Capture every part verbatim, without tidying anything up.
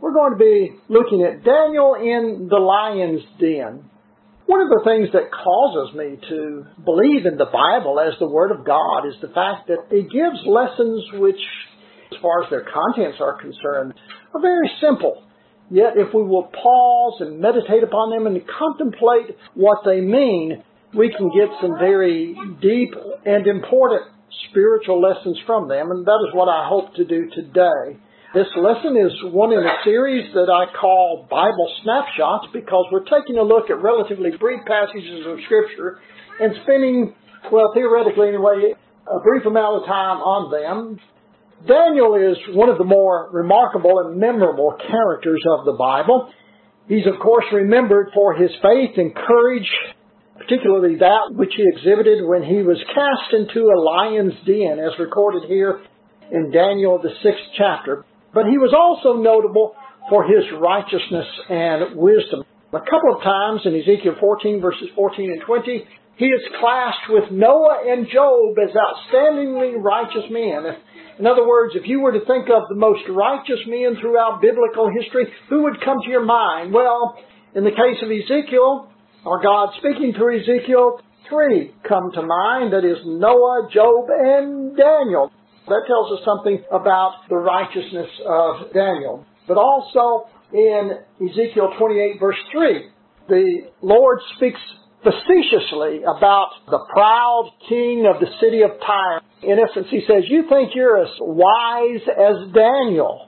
We're going to be looking at Daniel in the lion's den. One of the things that causes me to believe in the Bible as the Word of God is the fact that it gives lessons which, as far as their contents are concerned, are very simple. Yet if we will pause and meditate upon them and contemplate what they mean, we can get some very deep and important spiritual lessons from them, and that is what I hope to do today. This lesson is one in a series that I call Bible Snapshots because we're taking a look at relatively brief passages of Scripture and spending, well, theoretically anyway, a brief amount of time on them. Daniel is one of the more remarkable and memorable characters of the Bible. He's, of course, remembered for his faith and courage, particularly that which he exhibited when he was cast into a lion's den, as recorded here in Daniel, the sixth chapter. But he was also notable for his righteousness and wisdom. A couple of times in Ezekiel fourteen, verses fourteen and twenty, he is classed with Noah and Job as outstandingly righteous men. In other words, if you were to think of the most righteous men throughout biblical history, who would come to your mind? Well, in the case of Ezekiel, or God speaking through Ezekiel, three come to mind. That is Noah, Job, and Daniel. That tells us something about the righteousness of Daniel. But also in Ezekiel twenty-eight, verse three, the Lord speaks facetiously about the proud king of the city of Tyre. In essence, he says, you think you're as wise as Daniel.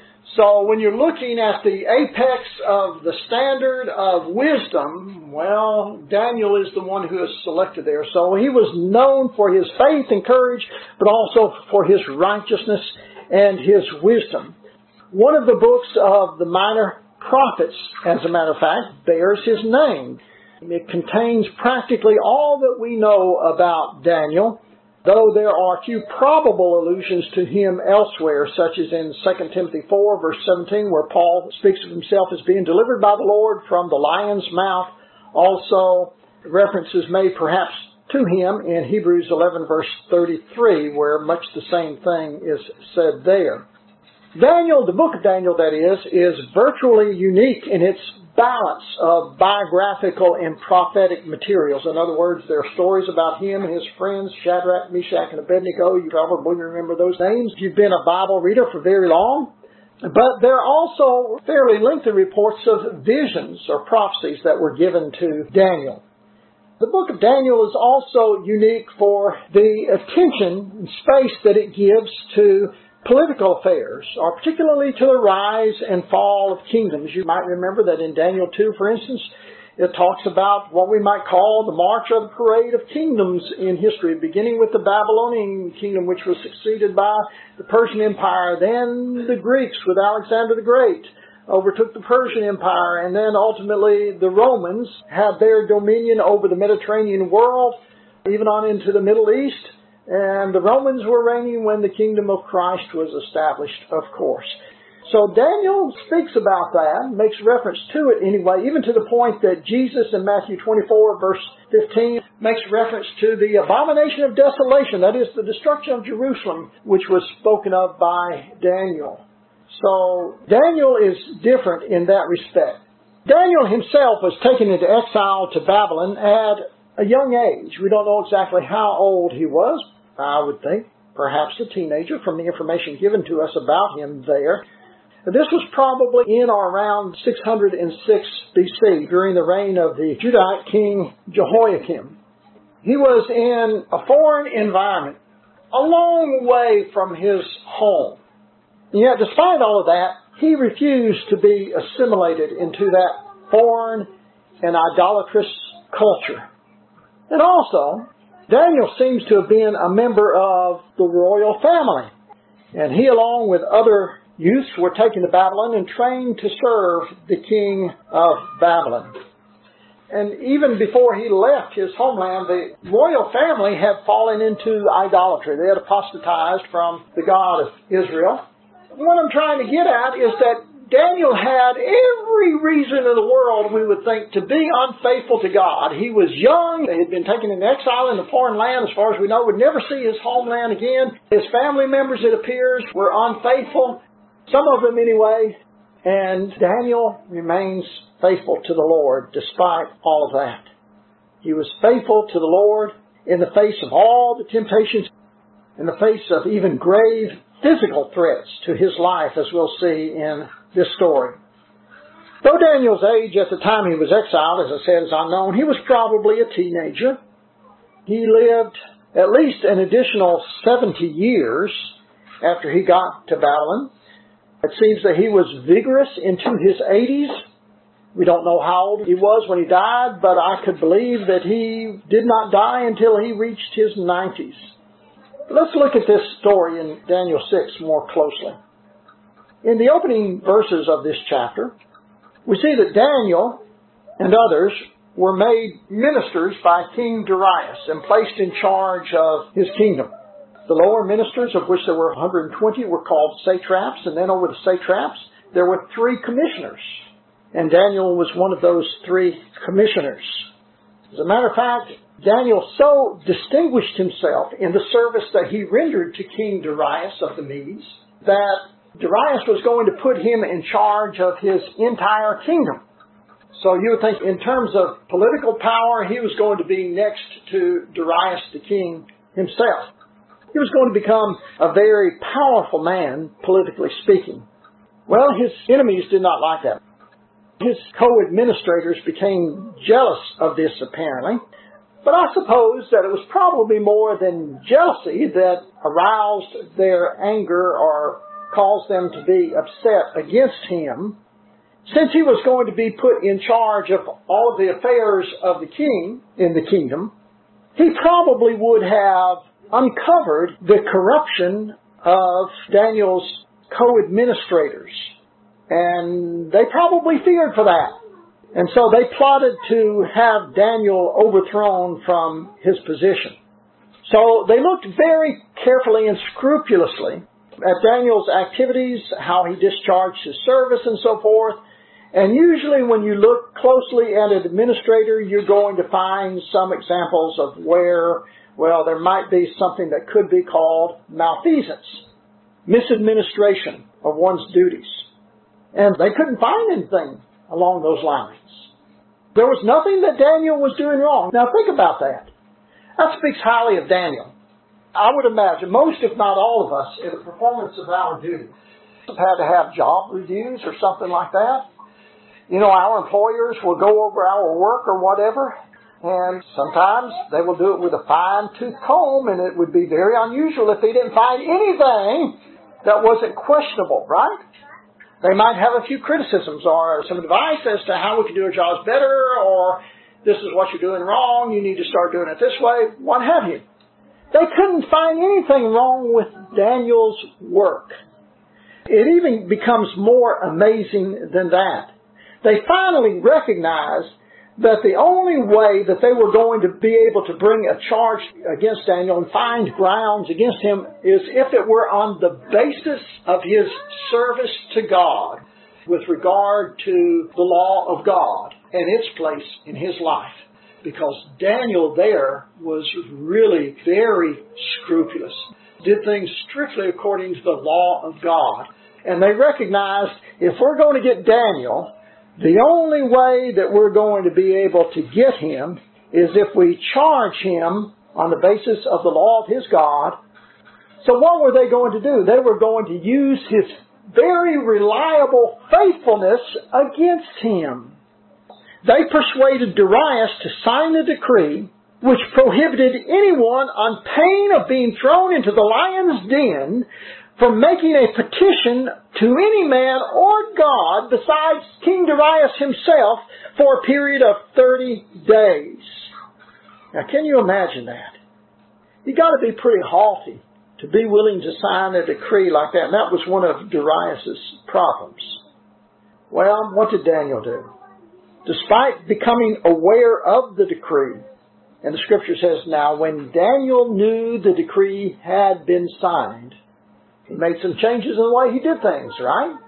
So when you're looking at the apex of the standard of wisdom, well, Daniel is the one who is selected there. So he was known for his faith and courage, but also for his righteousness and his wisdom. One of the books of the minor prophets, as a matter of fact, bears his name. It contains practically all that we know about Daniel, though there are a few probable allusions to him elsewhere, such as in Second Timothy four, verse seventeen, where Paul speaks of himself as being delivered by the Lord from the lion's mouth. Also, references made perhaps to him in Hebrews eleven, verse thirty-three, where much the same thing is said there. Daniel, the book of Daniel, that is, is virtually unique in its balance of biographical and prophetic materials. In other words, there are stories about him and his friends, Shadrach, Meshach, and Abednego. You probably remember those names if you've been a Bible reader for very long. But there are also fairly lengthy reports of visions or prophecies that were given to Daniel. The book of Daniel is also unique for the attention and space that it gives to political affairs, or particularly to the rise and fall of kingdoms. You might remember that in Daniel two, for instance, it talks about what we might call the march or the parade of kingdoms in history, beginning with the Babylonian kingdom, which was succeeded by the Persian Empire. Then the Greeks, with Alexander the Great, overtook the Persian Empire, and then ultimately the Romans had their dominion over the Mediterranean world, even on into the Middle East. And the Romans were reigning when the kingdom of Christ was established, of course. So Daniel speaks about that, makes reference to it anyway, even to the point that Jesus in Matthew twenty-four, verse fifteen, makes reference to the abomination of desolation, that is, the destruction of Jerusalem, which was spoken of by Daniel. So Daniel is different in that respect. Daniel himself was taken into exile to Babylon at a young age. We don't know exactly how old he was. I would think perhaps a teenager from the information given to us about him there. This was probably in or around six hundred six B C, during the reign of the Judahite king Jehoiakim. He was in a foreign environment, a long way from his home. And yet, despite all of that, he refused to be assimilated into that foreign and idolatrous culture. And also, Daniel seems to have been a member of the royal family. And he, along with other youths, were taken to Babylon and trained to serve the king of Babylon. And even before he left his homeland, the royal family had fallen into idolatry. They had apostatized from the God of Israel. What I'm trying to get at is that Daniel had every reason in the world, we would think, to be unfaithful to God. He was young. He had been taken into exile in a foreign land, as far as we know, would never see his homeland again. His family members, it appears, were unfaithful. Some of them, anyway. And Daniel remains faithful to the Lord despite all of that. He was faithful to the Lord in the face of all the temptations, in the face of even grave physical threats to his life, as we'll see in this story. Though Daniel's age at the time he was exiled, as I said, is unknown, he was probably a teenager. He lived at least an additional seventy years after he got to Babylon. It seems that he was vigorous into his eighties. We don't know how old he was when he died, but I could believe that he did not die until he reached his nineties. Let's look at this story in Daniel six more closely. In the opening verses of this chapter, we see that Daniel and others were made ministers by King Darius and placed in charge of his kingdom. The lower ministers, of which there were one hundred twenty, were called satraps, and then over the satraps there were three commissioners. And Daniel was one of those three commissioners. As a matter of fact, Daniel so distinguished himself in the service that he rendered to King Darius of the Medes that Darius was going to put him in charge of his entire kingdom. So you would think in terms of political power, he was going to be next to Darius the king himself. He was going to become a very powerful man, politically speaking. Well, his enemies did not like that. His co-administrators became jealous of this, apparently. But I suppose that it was probably more than jealousy that aroused their anger or caused them to be upset against him. Since he was going to be put in charge of all of the affairs of the king in the kingdom, he probably would have uncovered the corruption of Daniel's co-administrators. And they probably feared for that. And so they plotted to have Daniel overthrown from his position. So they looked very carefully and scrupulously at Daniel's activities, how he discharged his service and so forth. And usually when you look closely at an administrator, you're going to find some examples of where, well, there might be something that could be called malfeasance, misadministration of one's duties. And they couldn't find anything along those lines. There was nothing that Daniel was doing wrong. Now think about that. That speaks highly of Daniel. I would imagine most, if not all of us, in the performance of our duties have had to have job reviews or something like that. You know, our employers will go over our work or whatever, and sometimes they will do it with a fine-tooth comb, and it would be very unusual if they didn't find anything that wasn't questionable, right? They might have a few criticisms or some advice as to how we can do our jobs better, or this is what you're doing wrong, you need to start doing it this way, what have you. They couldn't find anything wrong with Daniel's work. It even becomes more amazing than that. They finally recognized that the only way that they were going to be able to bring a charge against Daniel and find grounds against him is if it were on the basis of his service to God with regard to the law of God and its place in his life. Because Daniel there was really very scrupulous, did things strictly according to the law of God. And they recognized if we're going to get Daniel, the only way that we're going to be able to get him is if we charge him on the basis of the law of his God. So what were they going to do? They were going to use his very reliable faithfulness against him. They persuaded Darius to sign a decree which prohibited anyone on pain of being thrown into the lion's den from making a petition to any man or God besides King Darius himself for a period of thirty days. Now, can you imagine that? You've got to be pretty haughty to be willing to sign a decree like that. And that was one of Darius's problems. Well, what did Daniel do? Despite becoming aware of the decree, and the scripture says, now when Daniel knew the decree had been signed, he made some changes in the way he did things, right?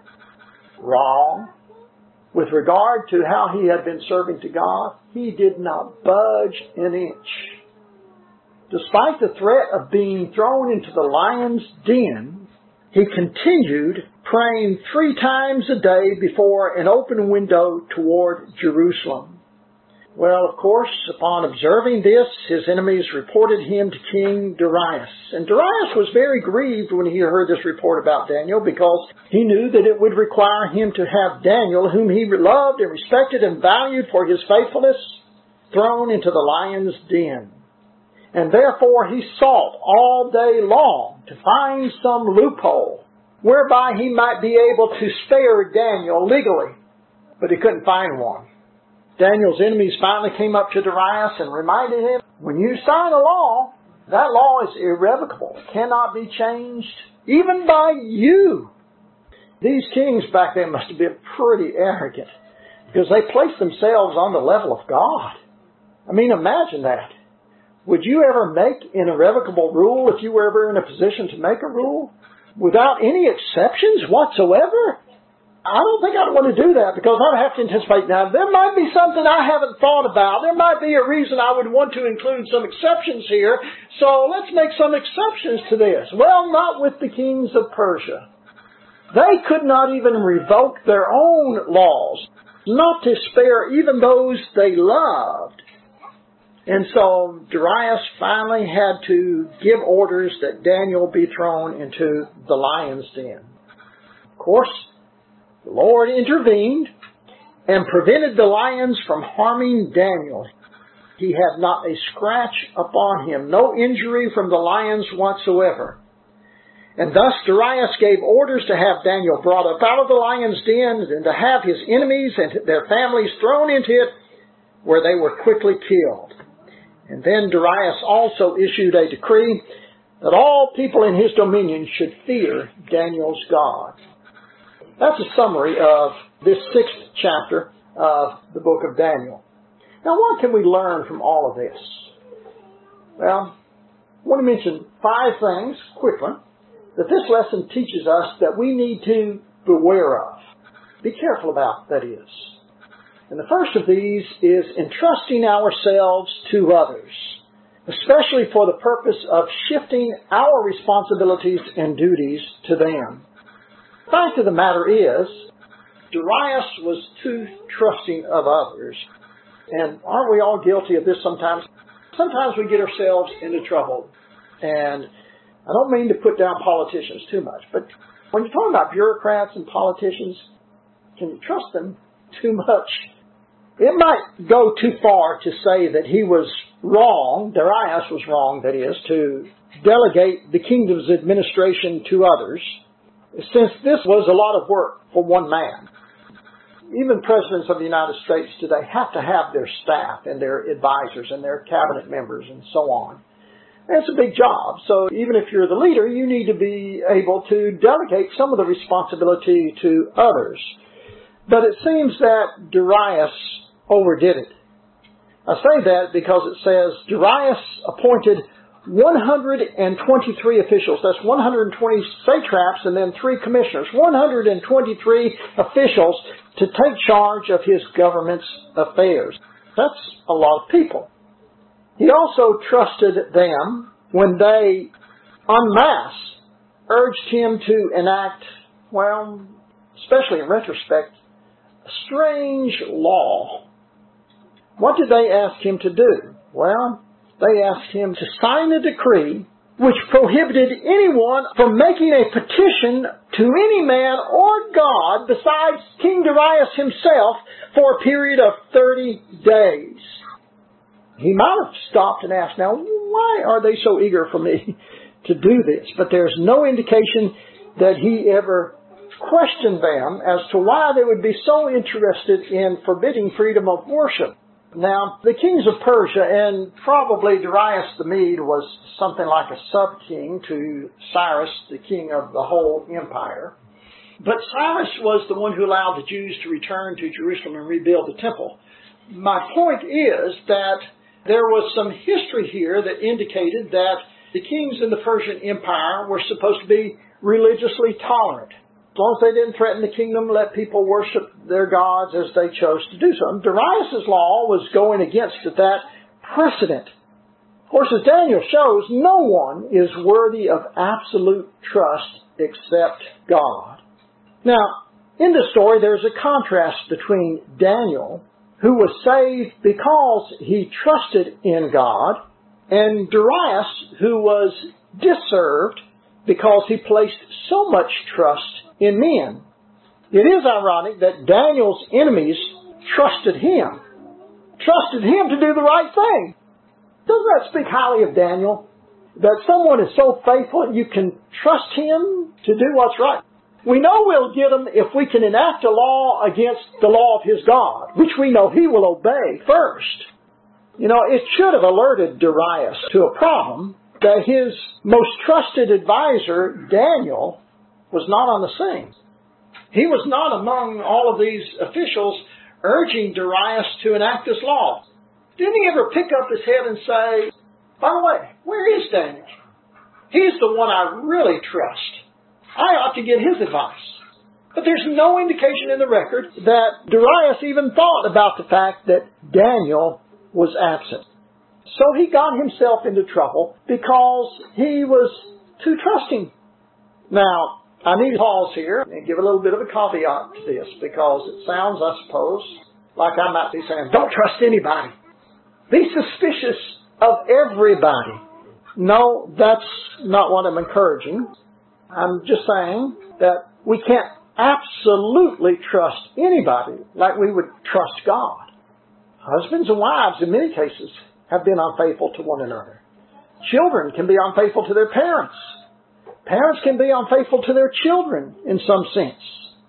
Wrong. With regard to how he had been serving to God, he did not budge an inch. Despite the threat of being thrown into the lion's den, he continued praying three times a day before an open window toward Jerusalem. Well, of course, upon observing this, his enemies reported him to King Darius. And Darius was very grieved when he heard this report about Daniel, because he knew that it would require him to have Daniel, whom he loved and respected and valued for his faithfulness, thrown into the lion's den. And therefore he sought all day long to find some loophole whereby he might be able to spare Daniel legally. But he couldn't find one. Daniel's enemies finally came up to Darius and reminded him, when you sign a law, that law is irrevocable, cannot be changed, even by you. These kings back then must have been pretty arrogant, because they placed themselves on the level of God. I mean, imagine that. Would you ever make an irrevocable rule if you were ever in a position to make a rule without any exceptions whatsoever? I don't think I'd want to do that, because I'd have to anticipate, now, there might be something I haven't thought about. There might be a reason I would want to include some exceptions here, so let's make some exceptions to this. Well, not with the kings of Persia. They could not even revoke their own laws, not to spare even those they loved. And so Darius finally had to give orders that Daniel be thrown into the lion's den. Of course, the Lord intervened and prevented the lions from harming Daniel. He had not a scratch upon him, no injury from the lions whatsoever. And thus Darius gave orders to have Daniel brought up out of the lion's den, and to have his enemies and their families thrown into it, where they were quickly killed. And then Darius also issued a decree that all people in his dominion should fear Daniel's God. That's a summary of this sixth chapter of the book of Daniel. Now, what can we learn from all of this? Well, I want to mention five things quickly that this lesson teaches us that we need to beware of. Be careful about, that is. And the first of these is entrusting ourselves to others, especially for the purpose of shifting our responsibilities and duties to them. The fact of the matter is, Darius was too trusting of others. And aren't we all guilty of this sometimes? Sometimes we get ourselves into trouble. And I don't mean to put down politicians too much, but when you're talking about bureaucrats and politicians, can you trust them too much? It might go too far to say that he was wrong, Darius was wrong, that is, to delegate the kingdom's administration to others, since this was a lot of work for one man. Even presidents of the United States today have to have their staff and their advisors and their cabinet members and so on. And it's a big job. So even if you're the leader, you need to be able to delegate some of the responsibility to others. But it seems that Darius overdid it. I say that because it says Darius appointed one hundred twenty-three officials. That's one hundred twenty satraps and then three commissioners. one hundred twenty-three officials to take charge of his government's affairs. That's a lot of people. He also trusted them when they, en masse, urged him to enact, well, especially in retrospect, a strange law. What did they ask him to do? Well, they asked him to sign a decree which prohibited anyone from making a petition to any man or God besides King Darius himself for a period of thirty days. He might have stopped and asked, now, why are they so eager for me to do this? But there's no indication that he ever questioned them as to why they would be so interested in forbidding freedom of worship. Now, the kings of Persia, and probably Darius the Mede was something like a sub-king to Cyrus, the king of the whole empire. But Cyrus was the one who allowed the Jews to return to Jerusalem and rebuild the temple. My point is that there was some history here that indicated that the kings in the Persian Empire were supposed to be religiously tolerant. As long as they didn't threaten the kingdom, let people worship their gods as they chose to do so. And Darius' law was going against that precedent. Of course, as Daniel shows, no one is worthy of absolute trust except God. Now, in the story, there's a contrast between Daniel, who was saved because he trusted in God, and Darius, who was disserved because he placed so much trust in men. It is ironic that Daniel's enemies trusted him, trusted him to do the right thing. Doesn't that speak highly of Daniel? That someone is so faithful you can trust him to do what's right. We know we'll get him if we can enact a law against the law of his God, which we know he will obey first. You know, it should have alerted Darius to a problem that his most trusted advisor, Daniel, was not on the scene. He was not among all of these officials urging Darius to enact this law. Didn't he ever pick up his head and say, by the way, where is Daniel? He's the one I really trust. I ought to get his advice. But there's no indication in the record that Darius even thought about the fact that Daniel was absent. So he got himself into trouble because he was too trusting. Now, I need to pause here and give a little bit of a caveat to this, because it sounds, I suppose, like I might be saying, don't trust anybody. Be suspicious of everybody. No, that's not what I'm encouraging. I'm just saying that we can't absolutely trust anybody like we would trust God. Husbands and wives, in many cases, have been unfaithful to one another. Children can be unfaithful to their parents. Parents can be unfaithful to their children in some sense.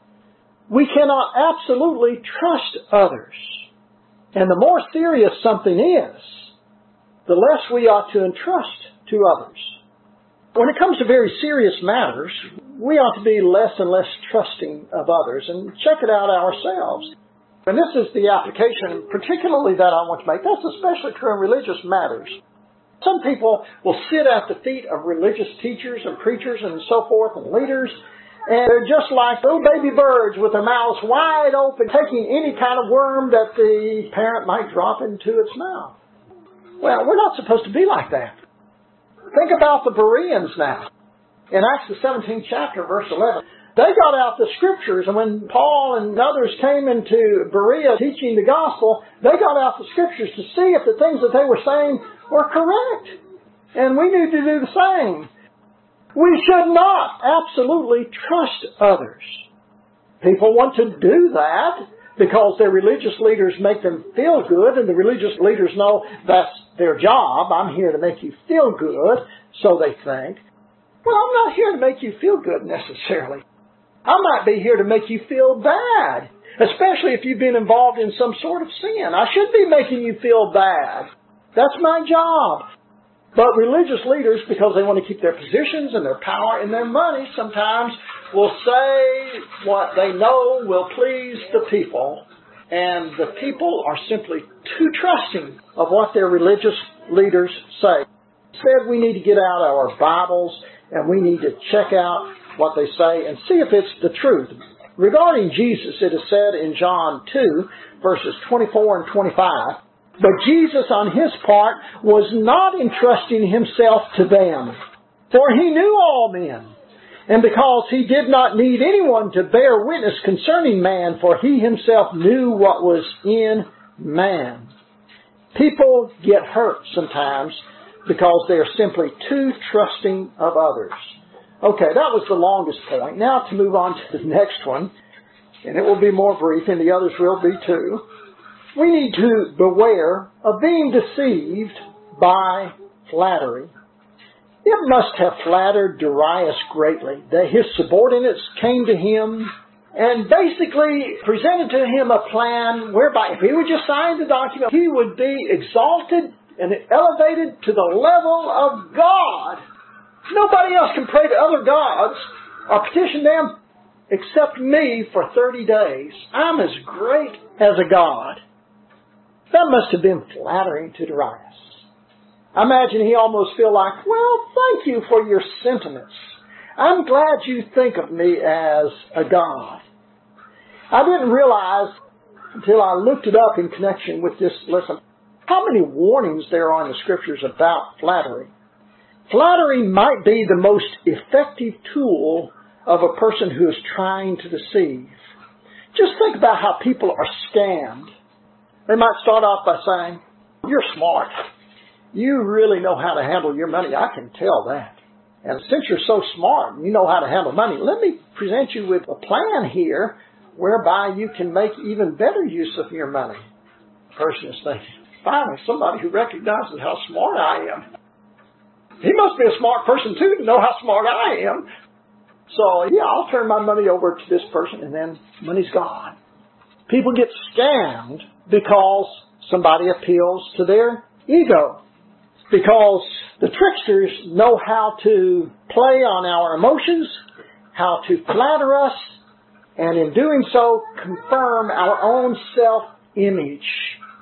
We cannot absolutely trust others. And the more serious something is, the less we ought to entrust to others. When it comes to very serious matters, we ought to be less and less trusting of others and check it out ourselves. And this is the application particularly that I want to make. That's especially true in religious matters. Some people will sit at the feet of religious teachers and preachers and so forth and leaders, and they're just like little baby birds with their mouths wide open, taking any kind of worm that the parent might drop into its mouth. Well, we're not supposed to be like that. Think about the Bereans now. In Acts the seventeenth chapter, verse eleven, they got out the Scriptures, and when Paul and others came into Berea teaching the gospel, they got out the Scriptures to see if the things that they were saying were correct. And we need to do the same. We should not absolutely trust others. People want to do that because their religious leaders make them feel good, and the religious leaders know that's their job. I'm here to make you feel good, so they think. Well, I'm not here to make you feel good necessarily. I might be here to make you feel bad, especially if you've been involved in some sort of sin. I should be making you feel bad. That's my job. But religious leaders, because they want to keep their positions and their power and their money, sometimes will say what they know will please the people. And the people are simply too trusting of what their religious leaders say. Instead, we need to get out our Bibles and we need to check out what they say and see if it's the truth. Regarding Jesus, it is said in John two, verses twenty-four and twenty-five, but Jesus on his part was not entrusting himself to them, for he knew all men. And because he did not need anyone to bear witness concerning man, for he himself knew what was in man. People get hurt sometimes because they are simply too trusting of others. Okay, that was the longest point. Now to move on to the next one, and it will be more brief, and the others will be too. We need to beware of being deceived by flattery. It must have flattered Darius greatly that his subordinates came to him and basically presented to him a plan whereby if he would just sign the document, he would be exalted and elevated to the level of God. Nobody else can pray to other gods or petition them except me for thirty days. I'm as great as a god. That must have been flattering to Darius. I imagine he almost feel like, well, thank you for your sentiments. I'm glad you think of me as a god. I didn't realize until I looked it up in connection with this lesson how many warnings there are in the Scriptures about flattery. Flattery might be the most effective tool of a person who is trying to deceive. Just think about how people are scammed. They might start off by saying, "You're smart. You really know how to handle your money. I can tell that. And since you're so smart and you know how to handle money, let me present you with a plan here whereby you can make even better use of your money." The person is thinking, finally, somebody who recognizes how smart I am. He must be a smart person too to know how smart I am. So, yeah, I'll turn my money over to this person, and then money's gone. People get scammed because somebody appeals to their ego. Because the tricksters know how to play on our emotions, how to flatter us, and in doing so, confirm our own self-image,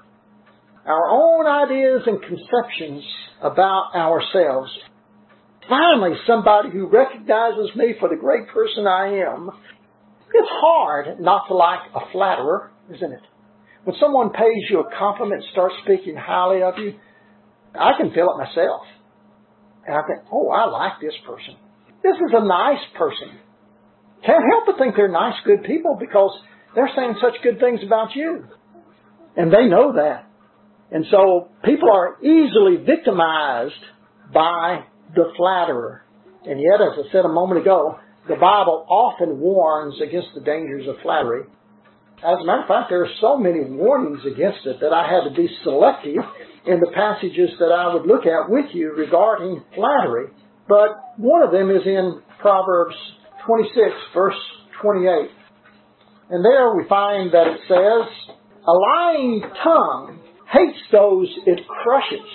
our own ideas and conceptions about ourselves. Finally, somebody who recognizes me for the great person I am. It's hard not to like a flatterer, isn't it? When someone pays you a compliment and starts speaking highly of you, I can feel it myself. And I think, oh, I like this person. This is a nice person. Can't help but think they're nice, good people because they're saying such good things about you. And they know that. And so people are easily victimized by the flatterer. And yet, as I said a moment ago, the Bible often warns against the dangers of flattery. As a matter of fact, there are so many warnings against it that I had to be selective in the passages that I would look at with you regarding flattery. But one of them is in Proverbs twenty-six, verse twenty-eight. And there we find that it says, "A lying tongue hates those it crushes."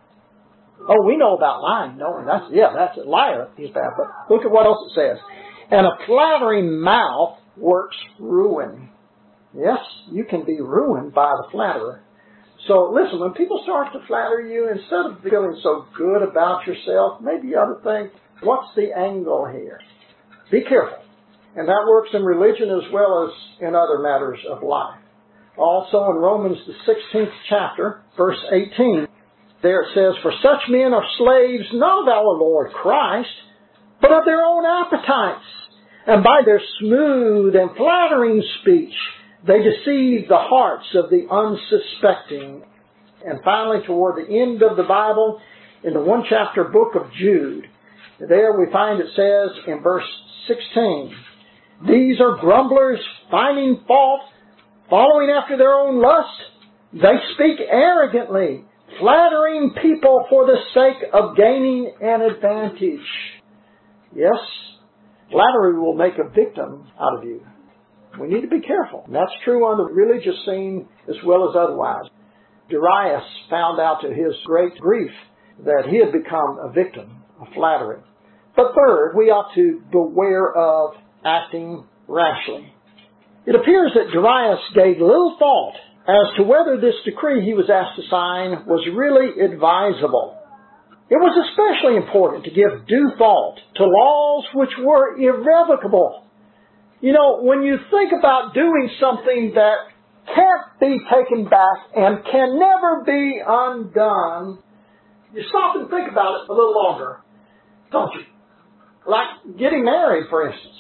Oh, we know about lying. No, that's, yeah, that's a liar. He's bad. But look at what else it says. "And a flattering mouth works ruin." Yes, you can be ruined by the flatterer. So listen, when people start to flatter you, instead of feeling so good about yourself, maybe you ought to think, what's the angle here? Be careful. And that works in religion as well as in other matters of life. Also in Romans, the sixteenth chapter, verse eighteen, there it says, "For such men are slaves not of our Lord Christ, but of their own appetites. And by their smooth and flattering speech, they deceive the hearts of the unsuspecting." And finally, toward the end of the Bible, in the one chapter book of Jude, there we find it says in verse sixteen, "These are grumblers, finding fault, following after their own lust. They speak arrogantly, flattering people for the sake of gaining an advantage." Yes, flattery will make a victim out of you. We need to be careful. And that's true on the religious scene as well as otherwise. Darius found out to his great grief that he had become a victim of flattery. But third, we ought to beware of acting rashly. It appears that Darius gave little thought as to whether this decree he was asked to sign was really advisable. It was especially important to give due thought to laws which were irrevocable. You know, when you think about doing something that can't be taken back and can never be undone, you stop and think about it a little longer, don't you? Like getting married, for instance.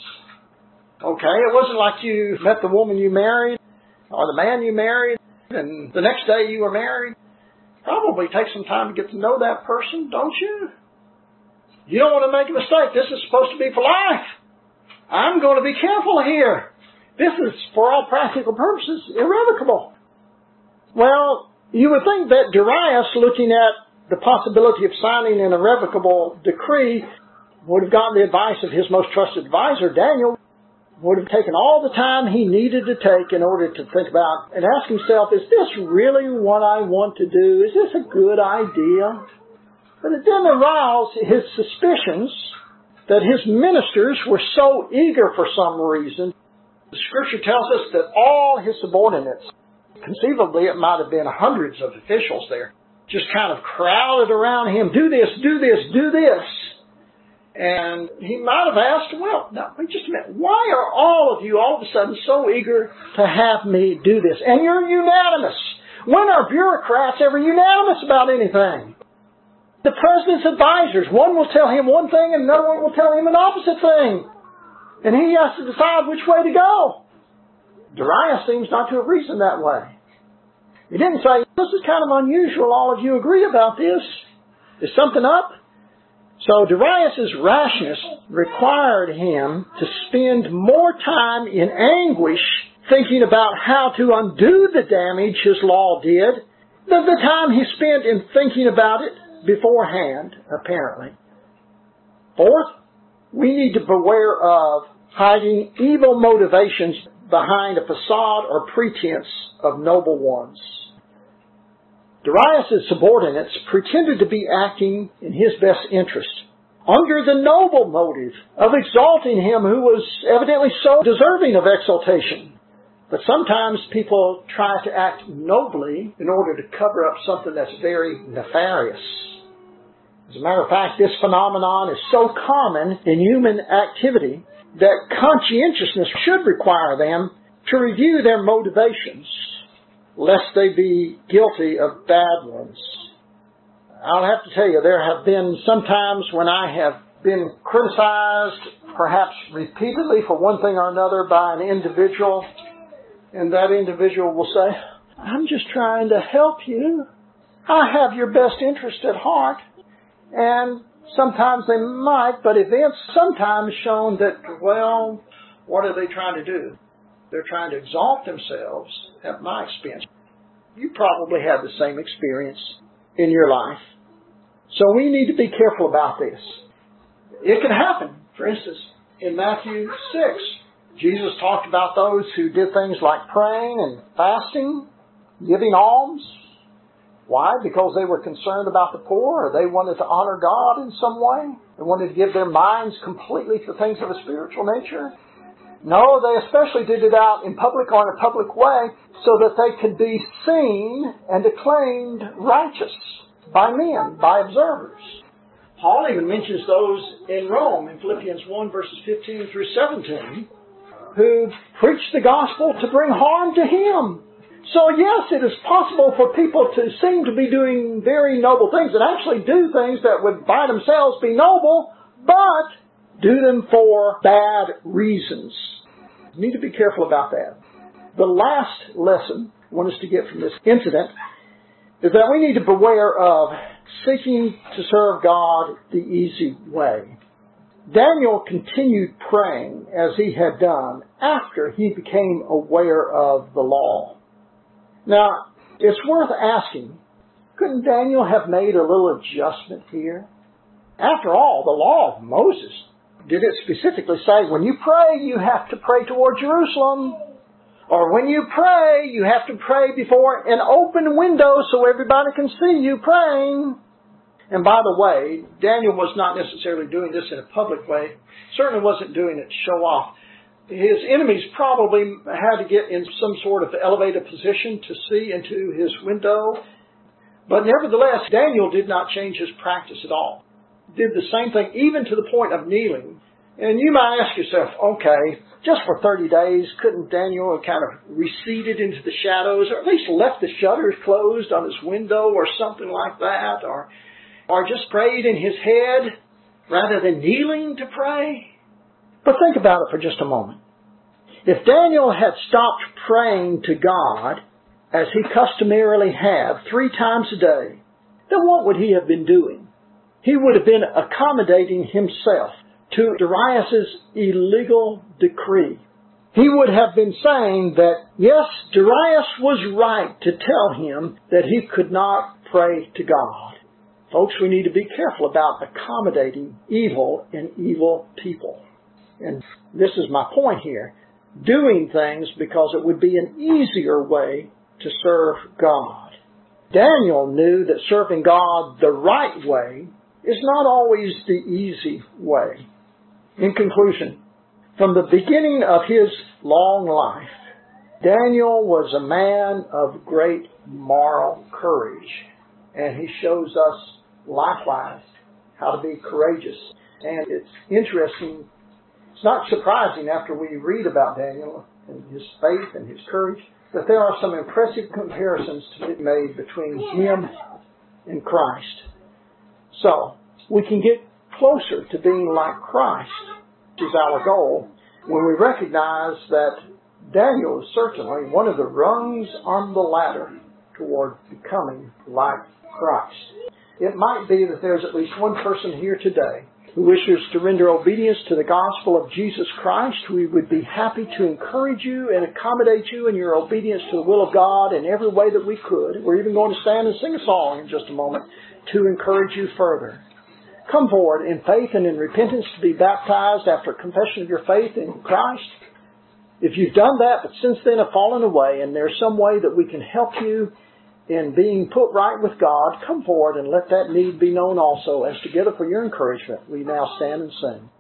Okay, it wasn't like you met the woman you married or the man you married and the next day you were married. Probably takes some time to get to know that person, don't you? You don't want to make a mistake. This is supposed to be for life. I'm going to be careful here. This is, for all practical purposes, irrevocable. Well, you would think that Darius, looking at the possibility of signing an irrevocable decree, would have gotten the advice of his most trusted advisor, Daniel, would have taken all the time he needed to take in order to think about and ask himself, is this really what I want to do? Is this a good idea? But it didn't arouse his suspicions that his ministers were so eager for some reason. The Scripture tells us that all his subordinates, conceivably it might have been hundreds of officials there, just kind of crowded around him, do this, do this, do this. And he might have asked, well, now, wait just a minute, why are all of you all of a sudden so eager to have me do this? And you're unanimous. When are bureaucrats ever unanimous about anything? The president's advisors, one will tell him one thing and another one will tell him an opposite thing. And he has to decide which way to go. Darius seems not to have reasoned that way. He didn't say, this is kind of unusual, all of you agree about this. Is something up? So Darius' rashness required him to spend more time in anguish thinking about how to undo the damage his law did than the time he spent in thinking about it beforehand, apparently. Fourth, we need to beware of hiding evil motivations behind a facade or pretense of noble ones. Darius' subordinates pretended to be acting in his best interest, under the noble motive of exalting him who was evidently so deserving of exaltation. But sometimes people try to act nobly in order to cover up something that's very nefarious. As a matter of fact, this phenomenon is so common in human activity that conscientiousness should require them to review their motivations, lest they be guilty of bad ones. I'll have to tell you, there have been some times when I have been criticized, perhaps repeatedly for one thing or another by an individual, and that individual will say, I'm just trying to help you. I have your best interest at heart. And sometimes they might, but events sometimes shown that, well, what are they trying to do? They're trying to exalt themselves at my expense. You probably have the same experience in your life. So we need to be careful about this. It can happen. For instance, in Matthew six, Jesus talked about those who did things like praying and fasting, giving alms. Why? Because they were concerned about the poor, or they wanted to honor God in some way. They wanted to give their minds completely to things of a spiritual nature. No, they especially did it out in public or in a public way so that they could be seen and acclaimed righteous by men, by observers. Paul even mentions those in Rome in Philippians one, verses fifteen through seventeen, who preached the gospel to bring harm to him. So yes, it is possible for people to seem to be doing very noble things and actually do things that would by themselves be noble, but do them for bad reasons. You need to be careful about that. The last lesson I want us to get from this incident is that we need to beware of seeking to serve God the easy way. Daniel continued praying as he had done after he became aware of the law. Now, it's worth asking, couldn't Daniel have made a little adjustment here? After all, the law of Moses, did it specifically say, when you pray, you have to pray toward Jerusalem? Or when you pray, you have to pray before an open window so everybody can see you praying? And by the way, Daniel was not necessarily doing this in a public way. Certainly wasn't doing it to show off. His enemies probably had to get in some sort of elevated position to see into his window. But nevertheless, Daniel did not change his practice at all. Did the same thing, even to the point of kneeling. And you might ask yourself, okay, just for thirty days, couldn't Daniel have kind of receded into the shadows, or at least left the shutters closed on his window or something like that, or, or just prayed in his head rather than kneeling to pray? But think about it for just a moment. If Daniel had stopped praying to God, as he customarily had, three times a day, then what would he have been doing? He would have been accommodating himself to Darius' illegal decree. He would have been saying that, yes, Darius was right to tell him that he could not pray to God. Folks, we need to be careful about accommodating evil in evil people. And this is my point here. Doing things because it would be an easier way to serve God. Daniel knew that serving God the right way is not always the easy way. In conclusion, from the beginning of his long life, Daniel was a man of great moral courage. And he shows us likewise how to be courageous. And it's interesting. It's not surprising after we read about Daniel and his faith and his courage that there are some impressive comparisons to be made between him and Christ. So, we can get closer to being like Christ, which is our goal. when we recognize that Daniel is certainly one of the rungs on the ladder toward becoming like Christ. It might be that there's at least one person here today who wishes to render obedience to the gospel of Jesus Christ. We would be happy to encourage you and accommodate you in your obedience to the will of God in every way that we could. We're even going to stand and sing a song in just a moment to encourage you further. Come forward in faith and in repentance to be baptized after confession of your faith in Christ. If you've done that but since then have fallen away and there's some way that we can help you in being put right with God, come forward and let that need be known also, as together for your encouragement we now stand and sing.